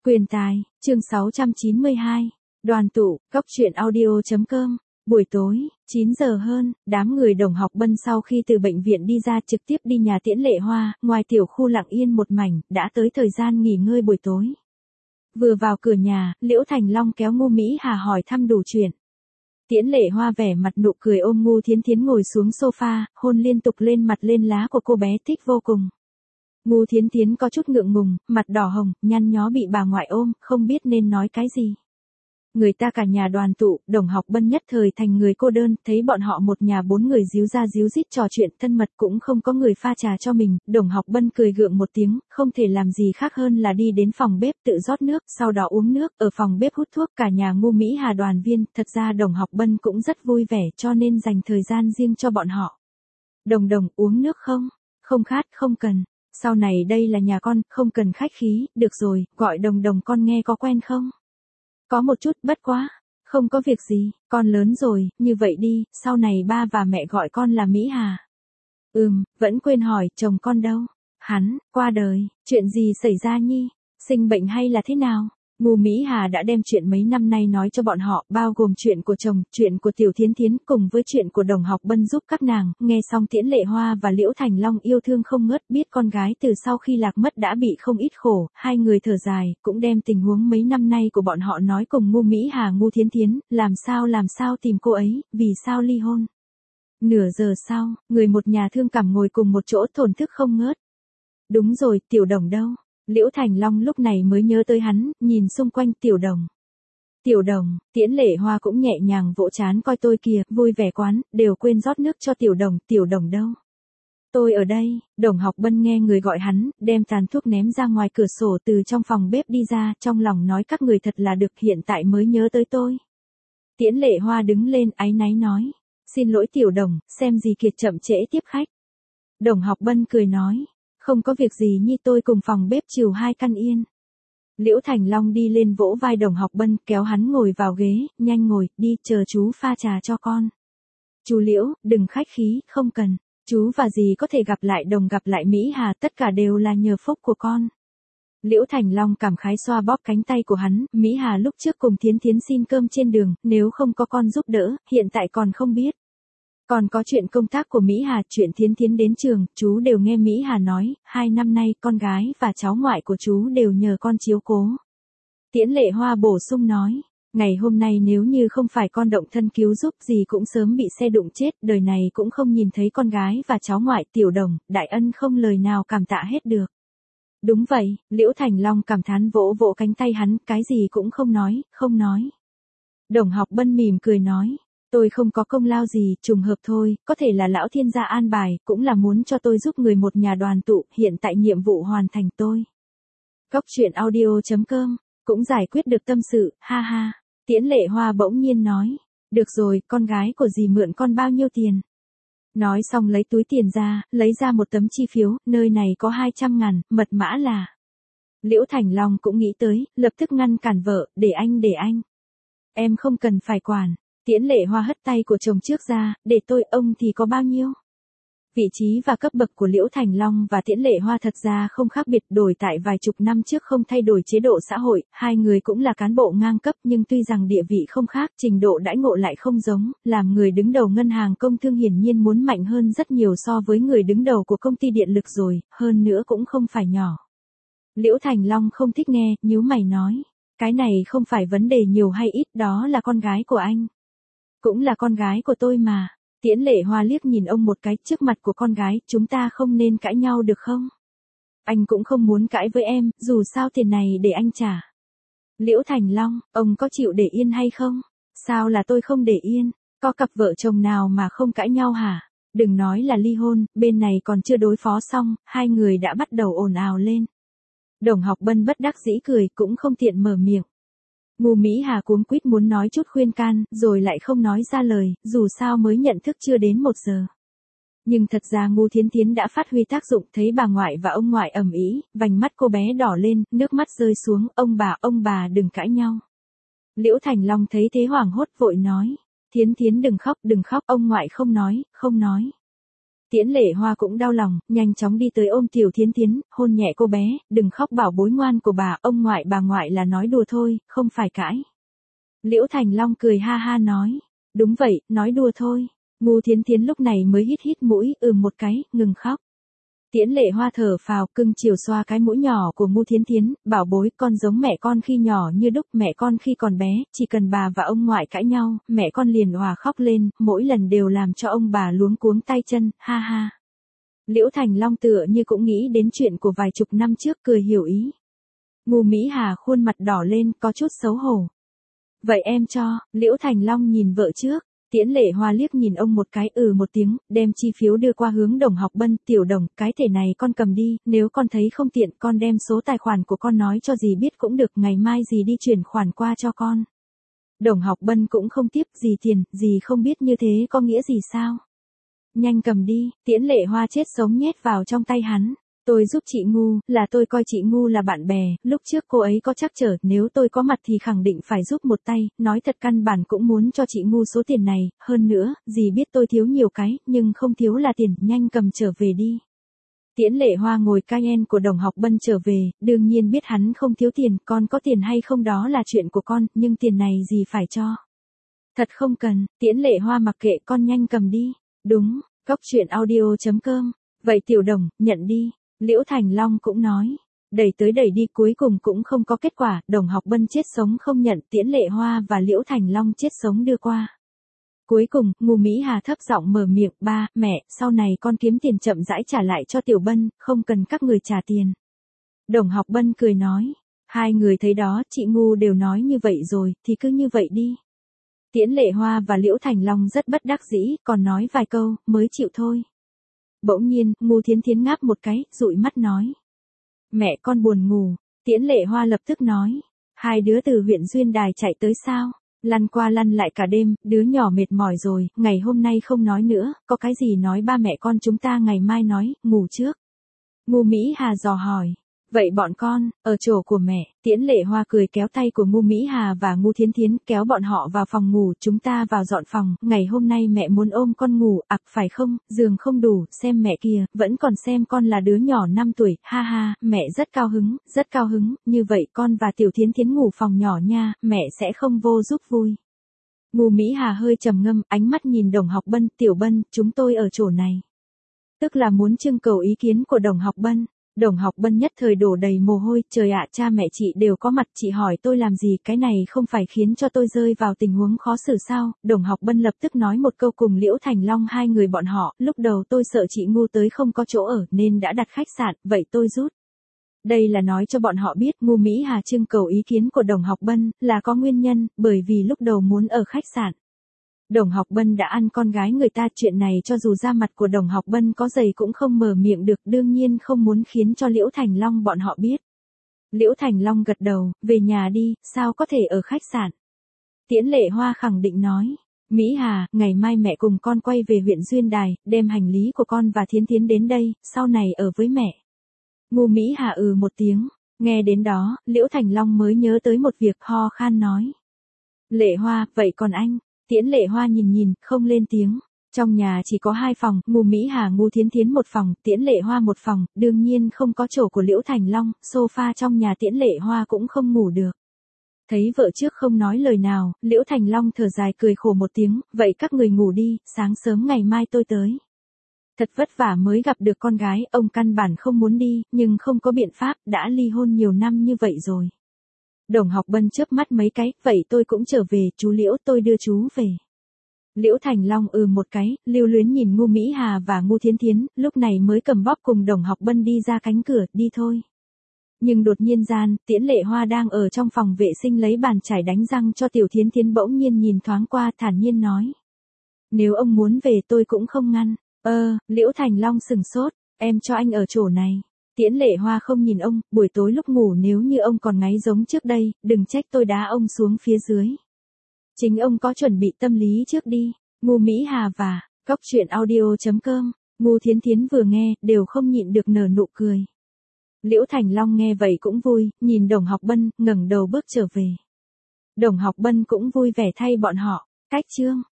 Quyền tài, chương 692. Đoàn tụ, góc truyện audio.com. Buổi tối, 9 giờ hơn, đám người Đồng Học Bân sau khi từ bệnh viện đi ra trực tiếp đi nhà Tiễn Lệ Hoa, ngoài tiểu khu lặng yên một mảnh, đã tới thời gian nghỉ ngơi buổi tối. Vừa vào cửa nhà, Liễu Thành Long kéo Ngô Mỹ Hà hỏi thăm đủ chuyện. Tiễn Lệ Hoa vẻ mặt nụ cười ôm Ngô Thiến Thiến ngồi xuống sofa, hôn liên tục lên mặt lên lá của cô bé thích vô cùng. Ngô Thiến Thiến có chút ngượng ngùng, mặt đỏ hồng, nhăn nhó bị bà ngoại ôm, không biết nên nói cái gì. Người ta cả nhà đoàn tụ, Đồng Học Bân nhất thời thành người cô đơn, thấy bọn họ một nhà 4 người díu ra díu dít trò chuyện thân mật cũng không có người pha trà cho mình, Đồng Học Bân cười gượng một tiếng, không thể làm gì khác hơn là đi đến phòng bếp tự rót nước, sau đó uống nước, ở phòng bếp hút thuốc, cả nhà Ngô Mỹ Hà đoàn viên, thật ra Đồng Học Bân cũng rất vui vẻ cho nên dành thời gian riêng cho bọn họ. Đồng Đồng, uống nước không? Không khát, không cần. Sau này đây là nhà con, không cần khách khí, được rồi, gọi Đồng Đồng con nghe có quen không? Có một chút, bất quá. Không có việc gì, con lớn rồi, như vậy đi, sau này ba và mẹ gọi con là Mỹ Hà. Vẫn quên hỏi, chồng con đâu? Hắn, qua đời, chuyện gì xảy ra nhi? Sinh bệnh hay là thế nào? Ngô Mỹ Hà đã đem chuyện mấy năm nay nói cho bọn họ, bao gồm chuyện của chồng, chuyện của Tiểu Thiến Thiến, cùng với chuyện của Đồng Học Bân giúp các nàng, nghe xong Tiễn Lệ Hoa và Liễu Thành Long yêu thương không ngớt, biết con gái từ sau khi lạc mất đã bị không ít khổ, hai người thở dài, cũng đem tình huống mấy năm nay của bọn họ nói cùng Ngô Mỹ Hà Ngô Thiến Thiến, làm sao tìm cô ấy, vì sao ly hôn. Nửa giờ sau, người một nhà thương cảm ngồi cùng một chỗ thổn thức không ngớt. Đúng rồi, Tiểu Đồng đâu? Liễu Thành Long lúc này mới nhớ tới hắn, nhìn xung quanh Tiểu Đồng. Tiểu Đồng, Tiễn Lệ Hoa cũng nhẹ nhàng vỗ trán coi tôi kìa, vui vẻ quán, đều quên rót nước cho Tiểu Đồng đâu? Tôi ở đây, Đồng Học Bân nghe người gọi hắn, đem tàn thuốc ném ra ngoài cửa sổ từ trong phòng bếp đi ra, trong lòng nói các người thật là được hiện tại mới nhớ tới tôi. Tiễn Lệ Hoa đứng lên áy náy nói, xin lỗi Tiểu Đồng, xem gì kiệt chậm trễ tiếp khách. Đồng Học Bân cười nói, không có việc gì nhi tôi cùng phòng bếp chiều 2 căn yên. Liễu Thành Long đi lên vỗ vai Đồng Học Bân kéo hắn ngồi vào ghế, nhanh ngồi, đi, chờ chú pha trà cho con. Chú Liễu, đừng khách khí, không cần, chú và dì có thể gặp lại Đồng gặp lại Mỹ Hà, tất cả đều là nhờ phúc của con. Liễu Thành Long cảm khái xoa bóp cánh tay của hắn, Mỹ Hà lúc trước cùng Thiến Thiến xin cơm trên đường, nếu không có con giúp đỡ, hiện tại còn không biết. Còn có chuyện công tác của Mỹ Hà, chuyện Thiến Thiến đến trường, chú đều nghe Mỹ Hà nói, 2 năm nay con gái và cháu ngoại của chú đều nhờ con chiếu cố. Tiễn Lệ Hoa bổ sung nói, ngày hôm nay nếu như không phải con động thân cứu giúp gì cũng sớm bị xe đụng chết, đời này cũng không nhìn thấy con gái và cháu ngoại Tiểu Đồng, đại ân không lời nào cảm tạ hết được. Đúng vậy, Liễu Thành Long cảm thán vỗ vỗ cánh tay hắn, cái gì cũng không nói. Đồng Học Bân mỉm cười nói, tôi không có công lao gì, trùng hợp thôi, có thể là lão thiên gia an bài, cũng là muốn cho tôi giúp người một nhà đoàn tụ, hiện tại nhiệm vụ hoàn thành tôi. Góc truyện audio.com, cũng giải quyết được tâm sự, ha ha. Tiễn Lệ Hoa bỗng nhiên nói, được rồi, con gái của dì mượn con bao nhiêu tiền? Nói xong lấy túi tiền ra, lấy ra một tấm chi phiếu, nơi này có 200.000, mật mã là. Liễu Thành Long cũng nghĩ tới, lập tức ngăn cản vợ, để anh. Em không cần phải quản. Tiễn Lệ Hoa hất tay của chồng trước ra, để tôi, ông thì có bao nhiêu? Vị trí và cấp bậc của Liễu Thành Long và Tiễn Lệ Hoa thật ra không khác biệt, đổi tại vài chục năm trước không thay đổi chế độ xã hội, hai người cũng là cán bộ ngang cấp nhưng tuy rằng địa vị không khác, trình độ đãi ngộ lại không giống, làm người đứng đầu ngân hàng công thương hiển nhiên muốn mạnh hơn rất nhiều so với người đứng đầu của công ty điện lực rồi, hơn nữa cũng không phải nhỏ. Liễu Thành Long không thích nghe, nhíu mày nói, cái này không phải vấn đề nhiều hay ít, đó là con gái của anh. Cũng là con gái của tôi mà. Tiễn Lệ Hoa liếc nhìn ông một cái, trước mặt của con gái, chúng ta không nên cãi nhau được không? Anh cũng không muốn cãi với em, dù sao tiền này để anh trả. Liễu Thành Long, ông có chịu để yên hay không? Sao là tôi không để yên? Có cặp vợ chồng nào mà không cãi nhau hả? Đừng nói là ly hôn, bên này còn chưa đối phó xong, hai người đã bắt đầu ồn ào lên. Đồng Học Bân bất đắc dĩ cười, cũng không tiện mở miệng. Ngô Mỹ Hà cuống quýt muốn nói chút khuyên can, rồi lại không nói ra lời, dù sao mới nhận thức chưa đến 1 giờ. Nhưng thật ra Ngô Thiến Thiến đã phát huy tác dụng, thấy bà ngoại và ông ngoại ầm ĩ, vành mắt cô bé đỏ lên, nước mắt rơi xuống, ông bà đừng cãi nhau. Liễu Thành Long thấy thế hoảng hốt vội nói, Thiến Thiến đừng khóc, ông ngoại không nói. Tiễn Lệ Hoa cũng đau lòng, nhanh chóng đi tới ôm Tiểu Thiến Thiến, hôn nhẹ cô bé, đừng khóc bảo bối ngoan của ông ngoại bà ngoại là nói đùa thôi, không phải cãi. Liễu Thành Long cười ha ha nói, đúng vậy, nói đùa thôi. Ngu Thiến Thiến lúc này mới hít hít mũi, một cái, ngừng khóc. Tiễn Lệ Hoa thở phào, cưng chiều xoa cái mũi nhỏ của Ngu Thiến Thiến, bảo bối con giống mẹ con khi nhỏ như đúc, mẹ con khi còn bé, chỉ cần bà và ông ngoại cãi nhau, mẹ con liền òa khóc lên, mỗi lần đều làm cho ông bà luống cuống tay chân, ha ha. Liễu Thành Long tựa như cũng nghĩ đến chuyện của vài chục năm trước, cười hiểu ý. Ngu Mỹ Hà khuôn mặt đỏ lên, có chút xấu hổ. Vậy em cho, Liễu Thành Long nhìn vợ trước. Tiễn Lệ Hoa liếc nhìn ông một cái, một tiếng, đem chi phiếu đưa qua hướng Đồng Học Bân, tiểu Đồng, cái thẻ này con cầm đi, nếu con thấy không tiện, con đem số tài khoản của con nói cho dì biết cũng được, ngày mai dì đi chuyển khoản qua cho con. Đồng Học Bân cũng không tiếp, dì tiền, dì không biết như thế có nghĩa gì sao? Nhanh cầm đi, Tiễn Lệ Hoa chết sống nhét vào trong tay hắn. Tôi giúp chị Ngu, là tôi coi chị Ngu là bạn bè, lúc trước cô ấy có trắc trở, nếu tôi có mặt thì khẳng định phải giúp một tay, nói thật căn bản cũng muốn cho chị Ngu số tiền này, hơn nữa, dì biết tôi thiếu nhiều cái, nhưng không thiếu là tiền, nhanh cầm trở về đi. Tiễn Lệ Hoa ngồi Cayenne của Đồng Học Bân trở về, đương nhiên biết hắn không thiếu tiền, con có tiền hay không đó là chuyện của con, nhưng tiền này dì phải cho. Thật không cần, Tiễn Lệ Hoa mặc kệ, con nhanh cầm đi. Đúng, coctruyện.audio.com. Vậy tiểu Đồng, nhận đi. Liễu Thành Long cũng nói, đẩy tới đẩy đi cuối cùng cũng không có kết quả, Đồng Học Bân chết sống không nhận, Tiễn Lệ Hoa và Liễu Thành Long chết sống đưa qua. Cuối cùng, Ngu Mỹ Hà thấp giọng mở miệng, ba, mẹ, sau này con kiếm tiền chậm rãi trả lại cho Tiểu Bân, không cần các người trả tiền. Đồng Học Bân cười nói, hai người thấy đó, chị Ngu đều nói như vậy rồi, thì cứ như vậy đi. Tiễn Lệ Hoa và Liễu Thành Long rất bất đắc dĩ, còn nói vài câu, mới chịu thôi. Bỗng nhiên, Ngu Thiến Thiến ngáp một cái, dụi mắt nói. Mẹ con buồn ngủ, Tiễn Lệ Hoa lập tức nói. Hai đứa từ huyện Duyên Đài chạy tới sao? Lăn qua lăn lại cả đêm, đứa nhỏ mệt mỏi rồi, ngày hôm nay không nói nữa, có cái gì nói ba mẹ con chúng ta ngày mai nói, ngủ trước. Ngu Mỹ Hà dò hỏi. Vậy bọn con, ở chỗ của mẹ, Tiễn Lệ Hoa cười kéo tay của Ngu Mỹ Hà và Ngu Thiến Thiến, kéo bọn họ vào phòng ngủ, chúng ta vào dọn phòng, ngày hôm nay mẹ muốn ôm con ngủ, phải không, giường không đủ, xem mẹ kìa, vẫn còn xem con là đứa nhỏ 5 tuổi, ha ha, mẹ rất cao hứng, như vậy con và Tiểu Thiến Thiến ngủ phòng nhỏ nha, mẹ sẽ không vô giúp vui. Ngu Mỹ Hà hơi trầm ngâm, ánh mắt nhìn Đồng Học Bân, Tiểu Bân, chúng tôi ở chỗ này. Tức là muốn trưng cầu ý kiến của Đồng Học Bân. Đồng Học Bân nhất thời đổ đầy mồ hôi, trời ạ, cha mẹ chị đều có mặt, chị hỏi tôi làm gì, cái này không phải khiến cho tôi rơi vào tình huống khó xử sao? Đồng Học Bân lập tức nói một câu cùng Liễu Thành Long, hai người bọn họ, lúc đầu tôi sợ chị Ngu tới không có chỗ ở, nên đã đặt khách sạn, vậy tôi rút. Đây là nói cho bọn họ biết, Ngu Mỹ Hà trưng cầu ý kiến của Đồng Học Bân, là có nguyên nhân, bởi vì lúc đầu muốn ở khách sạn. Đồng Học Bân đã ăn con gái người ta, chuyện này cho dù da mặt của Đồng Học Bân có dày cũng không mở miệng được, đương nhiên không muốn khiến cho Liễu Thành Long bọn họ biết. Liễu Thành Long gật đầu, về nhà đi, sao có thể ở khách sạn. Tiễn Lệ Hoa khẳng định nói, Mỹ Hà, ngày mai mẹ cùng con quay về huyện Duyên Đài, đem hành lý của con và Thiến Thiến đến đây, sau này ở với mẹ. Ngu Mỹ Hà một tiếng, nghe đến đó, Liễu Thành Long mới nhớ tới một việc, ho khan nói. Lệ Hoa, vậy còn anh? Tiễn Lệ Hoa nhìn, không lên tiếng. Trong nhà chỉ có 2 phòng, Ngu Mỹ Hà Ngu Thiến Thiến một phòng, Tiễn Lệ Hoa một phòng, đương nhiên không có chỗ của Liễu Thành Long, sofa trong nhà Tiễn Lệ Hoa cũng không ngủ được. Thấy vợ trước không nói lời nào, Liễu Thành Long thở dài cười khổ một tiếng, vậy các người ngủ đi, sáng sớm ngày mai tôi tới. Thật vất vả mới gặp được con gái, ông căn bản không muốn đi, nhưng không có biện pháp, đã ly hôn nhiều năm như vậy rồi. Đồng Học Bân chớp mắt mấy cái, vậy tôi cũng trở về, chú Liễu tôi đưa chú về. Liễu Thành Long một cái, lưu luyến nhìn Ngu Mỹ Hà và Ngu Thiến Thiến, lúc này mới cầm bóp cùng Đồng Học Bân đi ra cánh cửa, đi thôi. Nhưng đột nhiên Tiễn Lệ Hoa đang ở trong phòng vệ sinh lấy bàn chải đánh răng cho Tiểu Thiến Thiến bỗng nhiên nhìn thoáng qua thản nhiên nói. Nếu ông muốn về tôi cũng không ngăn. Liễu Thành Long sừng sốt, em cho anh ở chỗ này. Tiễn Lệ Hoa không nhìn ông, buổi tối lúc ngủ nếu như ông còn ngáy giống trước đây, đừng trách tôi đá ông xuống phía dưới. Chính ông có chuẩn bị tâm lý trước đi. Ngu Mỹ Hà và coctruyện.audio.com. Ngu Thiến Thiến vừa nghe, đều không nhịn được nở nụ cười. Liễu Thành Long nghe vậy cũng vui, nhìn Đồng Học Bân, ngẩng đầu bước trở về. Đồng Học Bân cũng vui vẻ thay bọn họ. Cách chương